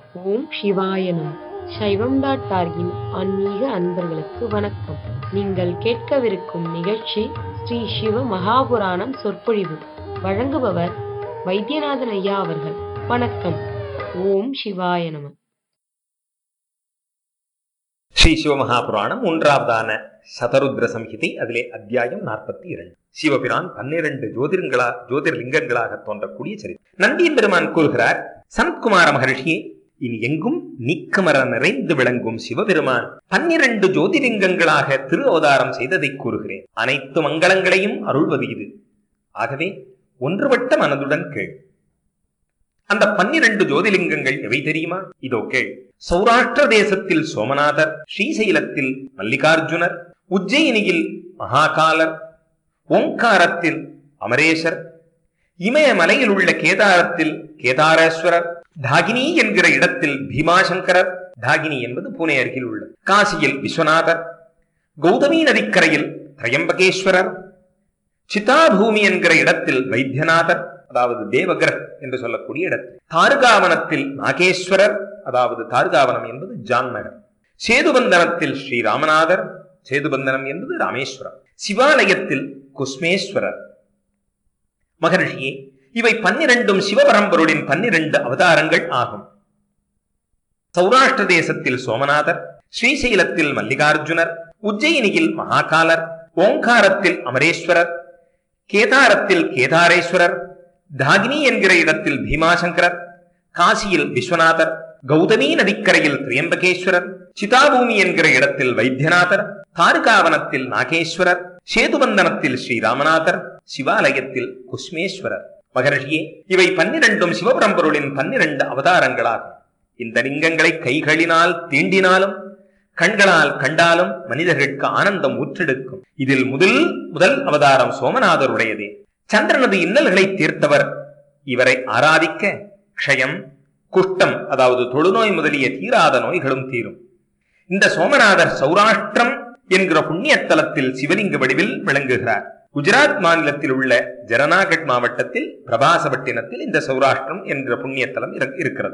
ஓம் சிவாய நம. சைவம்.org-இன் ஆன்மீக அன்பர்களுக்கு வணக்கம். நீங்கள் கேட்கவிருக்கும் நிகழ்ச்சி ஸ்ரீ சிவ மகாபுராணம் சொற்பொழிவு. வழங்குபவர் வைத்தியநாதன் ஐயா அவர்கள். வணக்கம். ஓம் சிவாய நம. ஸ்ரீ சிவமகாபுராணம் 1ஆவதான சதருத்ர சம்ஹிதை. அதிலே அத்தியாயம் 42. சிவபிரான் 12 ஜோதிர்லிங்கங்களாக தோன்றக்கூடிய சரித்திரம். நந்தியின் பெருமான் கூறுகிறார், சனத்குமார மகர்ஷியே, இனி எங்கும் நீக்கமர நிறைந்து விளங்கும் சிவபெருமான் 12 ஜோதிர்லிங்கங்களாக திரு அவதாரம் செய்ததை கூறுகிறேன். அனைத்து மங்களங்களையும் அருள்வது இது. ஆகவே ஒன்றுபட்ட மனதுடன் கேள். அந்த 12 ஜோதிர்லிங்கங்கள் எவை தெரியுமா? இதோ கேள். சௌராஷ்டிர தேசத்தில் சோமநாதர், ஸ்ரீசைலத்தில் மல்லிகார்ஜுனர், உஜ்ஜயினியில் மகாகாலர், ஓங்காரத்தில் அமரேசர், இமயமலையில் உள்ள கேதாரத்தில் கேதாரேஸ்வரர், தாகினி என்கிற இடத்தில் பீமாசங்கரர், தாகினி என்பது புனே அருகில் உள்ள, காசியில் விஸ்வநாதர், கௌதமி நதிக்கரையில் திரையம்பகேஸ்வரர், சிதாபூமி என்கிற இடத்தில் வைத்தியநாதர், அதாவது தேவகிரக் என்று சொல்லக்கூடிய இடத்தில், தாருகாவனத்தில் நாகேஸ்வரர், அதாவது தாருகாவனம் என்பது ஜான் நகர், சேதுபந்தனத்தில் ஸ்ரீராமநாதர், சேதுபந்தனம் என்பது ராமேஸ்வரம், சிவாலயத்தில் குஸ்மேஸ்வரர். மகர்ஷியே, இவை 12 சிவபரம்பொருளின் 12 அவதாரங்கள் ஆகும். சௌராஷ்டிர தேசத்தில் சோமநாதர், ஸ்ரீசைலத்தில் மல்லிகார்ஜுனர், உஜ்ஜயினியில் மகாகாலர், ஓங்காரத்தில் அமரேஸ்வரர், கேதாரத்தில் கேதாரேஸ்வரர், தாகினி என்கிற இடத்தில் பீமாசங்கரர், காசியில் விஸ்வநாதர், கௌதமி நதிக்கரையில் திரையம்பகேஸ்வரர், சிதாபூமி என்கிற இடத்தில் வைத்தியநாதர், தாருகாவனத்தில் நாகேஸ்வரர், சேதுபந்தனத்தில் ஸ்ரீராமநாதர், சிவாலயத்தில் குஸ்மேஸ்வரர். மகர்ஷியே, இவை 12 சிவபரம்பொருளின் 12 அவதாரங்களாகும். இந்த லிங்கங்களை கைகளினால் தீண்டினாலும் கண்களால் கண்டாலும் மனிதர்களுக்கு ஆனந்தம் ஊற்றெடுக்கும். இதில் முதல் அவதாரம் சோமநாதருடையதே. சந்திரனது இன்னல்களை தீர்த்தவர். இவரை ஆராதிக்க க்ஷயம், குஷ்டம், அதாவது தொழுநோய் முதலிய தீராத நோய்களும் தீரும். இந்த சோமநாதர் சௌராஷ்டிரம் என்கிற புண்ணியத்தலத்தில் சிவலிங்க வடிவில் விளங்குகிறார். குஜராத் மாநிலத்தில் உள்ள ஜரநாகட் மாவட்டத்தில் பிரபாசபட்டினத்தில் இந்த சௌராஷ்டிரம் என்ற புண்ணியத்தலம் இருக்கிறது.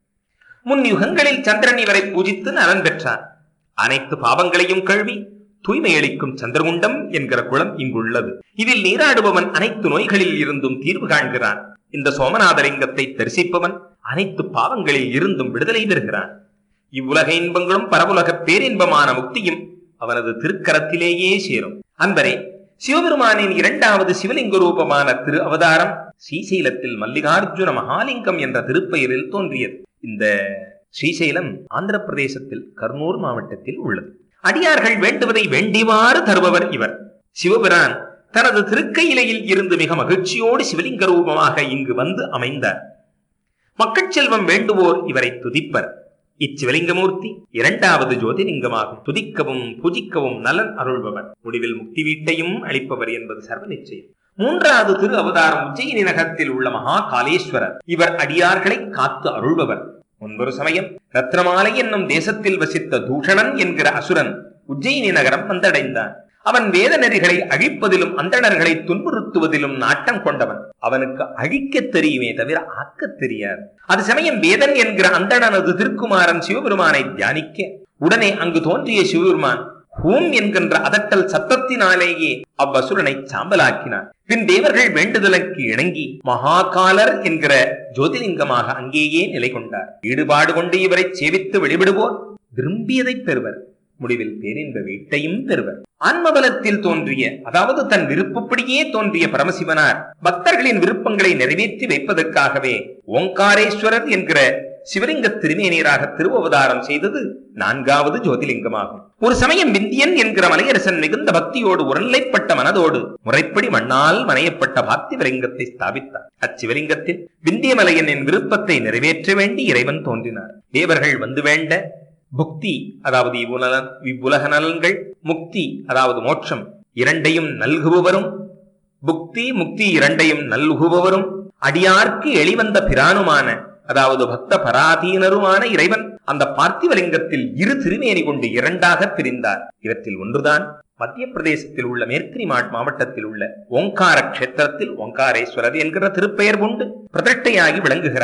முன் யுகங்களில் சந்திரன் இவரை பூஜித்து நலன் பெற்றார். அனைத்து பாவங்களையும் கழுவி தூய்மையளிக்கும் சந்திரகுண்டம் என்கிற குளம் இங்குள்ளது. இதில் நீராடுபவன் அனைத்து நோய்களில் இருந்தும் தீர்வு காண்கிறான். இந்த சோமநாதலிங்கத்தை தரிசிப்பவன் அனைத்து பாவங்களில் இருந்தும் விடுதலை பெறுகிறான். இவ்வுலக இன்பங்களும் பரவுலக பேரின்பமான முக்தியும் அவனது திருக்கரத்திலேயே சேரும். அன்பரே, சிவபெருமானின் 2வது சிவலிங்க ரூபமான திரு அவதாரம் ஸ்ரீசைலத்தில் மல்லிகார்ஜுன மகாலிங்கம் என்ற திருப்பெயரில் தோன்றியது. இந்த ஸ்ரீசைலம் ஆந்திர பிரதேசத்தில் கர்னூல் மாவட்டத்தில் உள்ளது. அடியார்கள் வேண்டுவதை வேண்டிவாறு தருபவர் இவர். சிவபிரான் தனது திருக்கையிலையில் இருந்து மிக மகிழ்ச்சியோடு சிவலிங்க ரூபமாக இங்கு வந்து அமைந்தார். மக்கட்செல்வம் வேண்டுவோர் இவரை துதிப்பர். இச்சிவலிங்கமூர்த்தி 2வது ஜோதிலிங்கமாகும். துதிக்கவும் பூஜிக்கவும் நலன் அருள்பவர், முடிவில் முக்தி வீட்டையும் அளிப்பவர் என்பது சர்வ நிச்சயம். 3வது திரு அவதாரம் உஜ்ஜயினி நகரத்தில் உள்ள மகா காலேஸ்வரர். இவர் அடியார்களை காத்து அருள்பவர். முன்பொரு சமயம் ரத்னமாலை என்னும் தேசத்தில் வசித்த தூஷணன் என்கிற அசுரன் உஜ்ஜயினி நகரம் வந்தடைந்தான். அவன் வேத நெறிகளை அழிப்பதிலும் அந்தணர்களை துன்புறுத்துவதிலும் நாட்டம் கொண்டவன். அவனுக்கு அழிக்க தெரியுமே தவிர ஆக்க தெரியாது. அது சமயம் வேதன் என்கிற அந்தணனது திருக்குமாரன் சிவபெருமானை தியானிக்க உடனே அங்கு தோன்றிய சிவபெருமான் ஹூம் என்கின்ற அதட்டல் சத்தத்தினாலேயே அவ்வசுரனை சாம்பலாக்கினார். பின் தேவர்கள் வேண்டுதலுக்கு இணங்கி மகாகாலர் என்கிற ஜோதிலிங்கமாக அங்கேயே நிலை கொண்டார். ஈடுபாடு கொண்டு இவரை சேவித்து வெளிவிடுவோர் விரும்பியதை பெறுவர், முடிவில் பேரின்ப வீட்டையும் பெறுவர். ஆன்மபலத்தில் தோன்றிய, அதாவது தன் விருப்பப்படியே தோன்றிய பரமசிவனார் பக்தர்களின் விருப்பங்களை நிறைவேற்றி வைப்பதற்காகவே ஓங்காரேஸ்வரர் என்கிற சிவலிங்க திருமேனியராக திருவவதாரம் செய்தது 4வது ஜோதிலிங்கமாகும். ஒரு சமயம் விந்தியன் என்கிற மலையரசன் மிகுந்த பக்தியோடு உரநிலைப்பட்ட மனதோடு முறைப்படி மண்ணால் மனையப்பட்ட பார்த்திவலிங்கத்தை ஸ்தாபித்தார். அச்சிவலிங்கத்தில் விந்தியமலையனின் விருப்பத்தை நிறைவேற்ற வேண்டி இறைவன் தோன்றினார். தேவர்கள் வந்து வேண்ட புக்தி, அதாவது இவ்வுலக நலன்கள், முக்தி அதாவது மோட்சம் இரண்டையும் நல்குபவரும், புக்தி முக்தி இரண்டையும் நல்குபவரும், அடியார்க்கு எளிவந்த பிரானுமான, அதாவது பக்த பராதீனருமான இறைவன் அந்த பார்த்திவலிங்கத்தில் 2 திருமேனி கொண்டு 2ஆக பிரிந்தார். இவற்றில் ஒன்றுதான் மத்திய பிரதேசத்தில் உள்ள மேற்கிரி மாவட்டத்தில் உள்ள ஓங்கார கஷேத்திரத்தில் ஓங்காரேஸ்வரர் என்கிற திருப்பெயர் கொண்டு பிரதிஷ்டையாகி விளங்குகிறார்.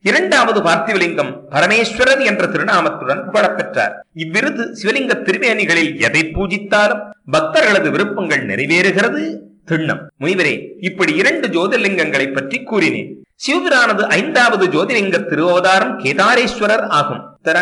இரண்டாவது பார்த்திவலிங்கம் பரமேஸ்வரர் என்ற திருநாமத்துடன் புகழப்பெற்றார். இவ்விருது சிவலிங்க திருமேனிகளில் எதை பூஜித்தாலும் பக்தர்களது விருப்பங்கள் நிறைவேறுகிறது திண்ணம். முனிவரே, இப்படி 2 ஜோதிர்லிங்கங்களை பற்றி கூறினேன். சிவபிரானது 5வது ஜோதிர்லிங்க திருவதாரம் கேதாரேஸ்வரர் ஆகும்.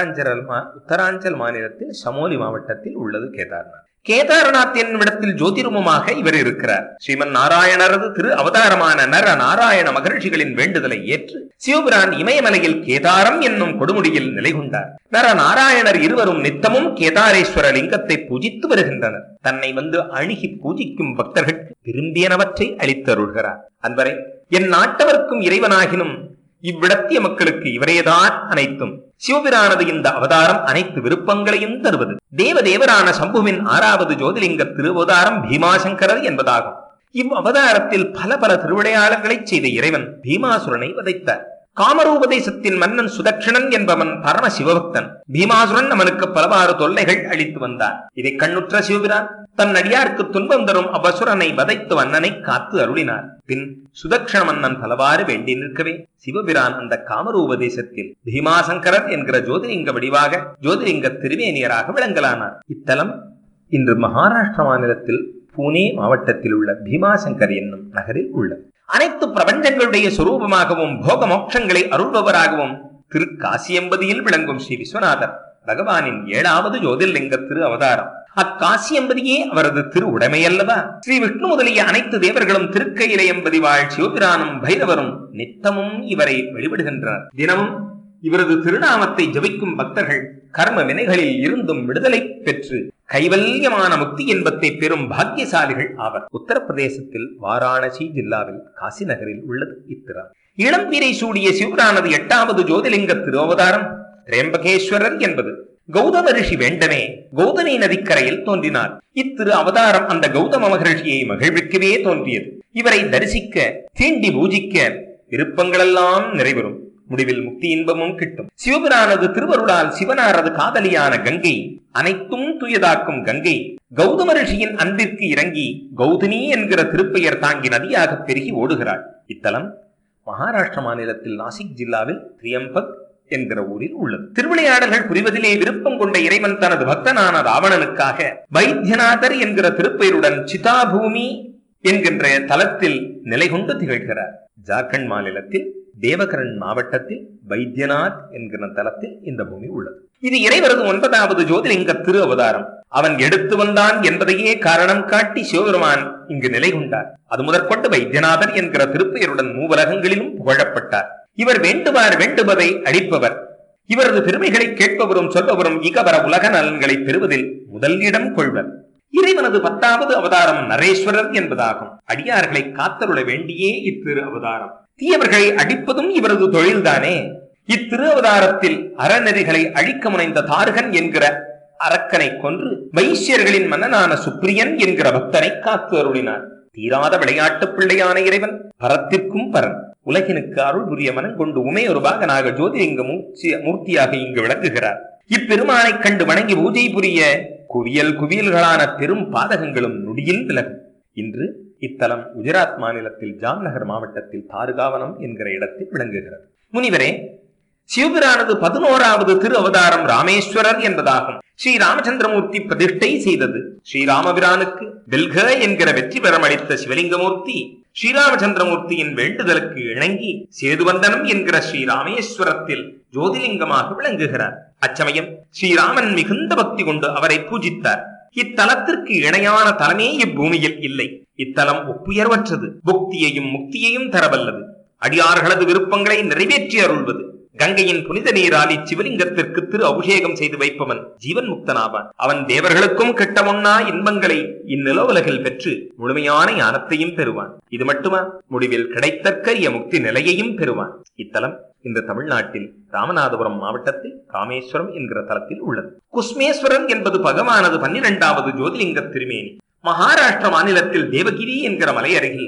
உத்தராஞ்சல் மாநிலத்தில் சமோலி மாவட்டத்தில் உள்ளது கேதார்நாத். கேதார்நாத் என்னுமிடத்தில் ஜோதிரூபமாக இவர் இருக்கிறார். ஸ்ரீமன் நாராயணரது திரு அவதாரமான நர நாராயண மகர்ஷிகளின் வேண்டுதலை ஏற்று சிவபிரான் இமயமலையில் கேதாரம் என்னும் கொடுமுடியில் நிலை கொண்டார். நர நாராயணர் இருவரும் நித்தமும் கேதாரேஸ்வர லிங்கத்தை பூஜித்து வருகின்றனர். தன்னை வந்து அணுகி பூஜிக்கும் பக்தர்கள் விரும்பியனவற்றை அளித்தருள்கிறார். அன்பரை, என் நாட்டவர்க்கும் இறைவனாகினும் இவ்விடத்திய மக்களுக்கு இவரேதான் அனைத்தும். சிவபிரானது இந்த அவதாரம் அனைத்து விருப்பங்களையும் தருவது. தேவதேவரான சம்புவின் 6வது ஜோதிலிங்க திருவதாரம் பீமாசங்கரர் என்பதாகும். இவ் அவதாரத்தில் பல திருவிளையாடல்களை செய்த இறைவன் பீமாசுரனை வதைத்தார். காமரூபதேசத்தின் மன்னன் சுதக்ஷணன் என்பவன் பரம சிவபக்தன். பீமாசுரன் அவனுக்கு பலவாறு தொல்லைகள் அளித்து வந்தான். இதை கண்ணுற்ற சிவபிரான் தன் அடியாருக்கு துன்பம் தரும் அபசுரனை வதைத்து மன்னனை காத்து அருளினார். பின் சுதக்ஷண மன்னன் பலவாறு வேண்டி நிற்கவே சிவபிரான் அந்த காமரூபதேசத்தில் பீமாசங்கரர் என்கிற ஜோதிலிங்க வடிவாக ஜோதிலிங்க திருவேணியராக விளங்கலானார். இத்தலம் இன்று மகாராஷ்டிர மாநிலத்தில் புனே மாவட்டத்தில் உள்ள பீமாசங்கர் என்னும் நகரில் உள்ளது. அனைத்து பிரபஞ்சங்களுடைய சொரூபமாகவும் போக மோட்சங்களை அருள்பவராகவும் திரு காசியம்பதியில் விளங்கும் ஸ்ரீ விஸ்வநாதர் பகவானின் 7வது ஜோதிர்லிங்க திரு அவதாரம். அக்காசியம்பதியே அவரது திரு உடைமையல்லவா? ஸ்ரீ விஷ்ணு முதலிய அனைத்து தேவர்களும் திருக்கையிலையம்பதி வாழ் சிவபிரானும் பைரவரும் நித்தமும் இவரை வழிபடுகின்றனர். தினமும் இவரது திருநாமத்தை ஜபிக்கும் பக்தர்கள் கர்ம வினைகளில் இருந்தும் விடுதலை பெற்று கைவல்யமான முக்தி என்பதை பெரும் பாக்கியசாலிகள் ஆவர். உத்தரப்பிரதேசத்தில் வாராணசி ஜில்லாவில் காசி நகரில் உள்ளது இத்திரம். இளம் வீரை சூடிய சிவபிரானது 8வது ஜோதிலிங்க திருவதாரம் திரியம்பகேஸ்வரர் என்பது. கௌதம ரிஷி வேண்டனே கௌதமி நதிக்கரையில் தோன்றினார். இத்திரு அவதாரம் அந்த கௌதம மகர்ஷியை மகிழ்விக்கவே தோன்றியது. இவரை தரிசிக்க தீண்டி பூஜிக்க விருப்பங்களெல்லாம் நிறைவேறும். முடிவில் முக்தி இன்பமும் கிட்டும். சிவபிரானது திருவருளால் சிவனாரது காதலியான கங்கை, அனைத்தும் துயதாக்கும் கங்கை, கௌதம ரிஷியின் அன்பிற்கு இறங்கி கௌதமி என்கிற திருப்பெயர் தாங்கி நதியாக பெருகி ஓடுகிறாள். இத்தலம் மகாராஷ்டிர மாநிலத்தில் நாசிக் ஜில்லாவில் திரியம்பக் என்கிற ஊரில் உள்ளது. திருவிளையாடல்கள் புரிவதிலே விருப்பம் கொண்ட இறைவன் தனது பக்தனான ராவணனுக்காக வைத்தியநாதர் என்கிற திருப்பெயருடன் சிதாபூமி என்கின்ற தலத்தில் நிலை கொண்டு திகழ்கிறார். ஜார்க்கண்ட் மாநிலத்தில் தேவகரன் மாவட்டத்தில் வைத்தியநாத் என்கிற தலத்தில் இந்த பூமி உள்ளது. இது இறைவரது 9வது ஜோதிலிங்க திரு அவதாரம். அவன் எடுத்து வந்தான் என்பதையே காரணம் காட்டி சிவபெருமான் இங்கு நிலை கொண்டார். அது முதற்கொண்டு வைத்தியநாதர் என்கிற திருப்பெயருடன் மூவலகங்களிலும் புகழப்பட்டார். இவர் வேண்டுவார் வேண்டுவதை அளிப்பவர். இவரது பெருமைகளை கேட்பவரும் சொல்பவரும் இகவர உலக நலன்களை பெறுவதில் முதல் இடம் கொள்வர். இறைவனது 10வது அவதாரம் நரேஸ்வரர் என்பதாகும். அடியார்களை காத்தருள வேண்டியே இத்திரு அவதாரம். தீயவர்களை அடிப்பதும் இவரது தொழில்தானே. இத்திரு அவதாரத்தில் அறநெறிகளை அழிக்க முனைந்த தாரகன் என்கிற அரக்கனை கொன்று வைசியர்களின் மன்னனான சுப்ரியன் என்கிற பக்தனை காத்து அருளினார். தீராத விளையாட்டு பிள்ளையான இறைவன் பரத்திற்கும் பரன். உலகினுக்கு அருள் புரிய மனம் கொண்டு உமையொரு பாகனாக ஜோதிலிங்க மூர்த்தியாக இங்கு விளங்குகிறார். இப்பெருமானை கண்டு வணங்கி பூஜை புரிய குவியல்களான பெரும் பாதகங்களும் நொடியில் விலகும். இன்று இத்தலம் குஜராத் மாநிலத்தில் ஜாம்நகர் மாவட்டத்தில் தாருகாவனம் என்கிற இடத்தில் விளங்குகிறது. முனிவரே, சிவபிரானது 11வது திரு அவதாரம் ராமேஸ்வரர் என்பதாகும். ஸ்ரீ ராமச்சந்திரமூர்த்தி பிரதிஷ்டை செய்தது. ஸ்ரீராமபிரானுக்கு வெல்க என்கிற வெற்றி பெறமளித்த சிவலிங்கமூர்த்தி ஸ்ரீராமச்சந்திரமூர்த்தியின் வேண்டுதலுக்கு இணங்கி சேதுவந்தனம் என்கிற ஸ்ரீராமேஸ்வரத்தில் ஜோதிலிங்கமாக விளங்குகிறார். அச்சமயம் ஸ்ரீராமன் மிகுந்த பக்தி கொண்டு அவரை பூஜித்தார். இத்தலத்திற்கு இணையான தலமே இப்பூமியில் இல்லை. இத்தலம் ஒப்புயர்வற்றது. புக்தியையும் முக்தியையும் தரவல்லது. அடியார்களது விருப்பங்களை நிறைவேற்றி அருள்வது. கங்கையின் புனித நீரால் இச்சிவலிங்கத்திற்கு திரு அபிஷேகம் செய்து வைப்பவன் ஜீவன் முக்தனாவான். அவன் தேவர்களுக்கும் கெட்டவொன்னா இன்பங்களை இந்நிலவுலகில் பெற்று முழுமையான ஞானத்தையும் பெறுவான். இது மட்டுமா, முடிவில் கிடைத்தற்கரிய முக்தி நிலையையும் பெறுவான். இத்தலம் இந்த தமிழ்நாட்டில் ராமநாதபுரம் மாவட்டத்தில் ராமேஸ்வரம் என்கிற தலத்தில் உள்ளது. குஸ்மேஸ்வரன் என்பது பகவானது 12வது ஜோதிலிங்க திருமேனி. மகாராஷ்டிர மாநிலத்தில் தேவகிரி என்கிற மலை அருகில்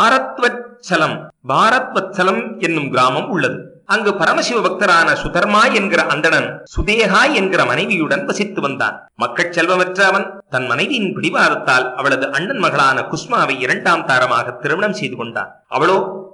பாரத்வத்சலம் என்னும் கிராமம் உள்ளது. அங்கு பரமசிவ பக்தரான சுதர்மா என்கிற அந்தணன் சுதேகா என்கிற மனைவியுடன் வசித்து வந்தான். மக்கள் செல்வமற்ற அவன் தன் மனைவியின் பிடிவாதத்தால் அவளது அண்ணன் மகளான குஸ்மாவை 2ஆம் தாரமாக திருமணம் செய்து கொண்டான். அவளோ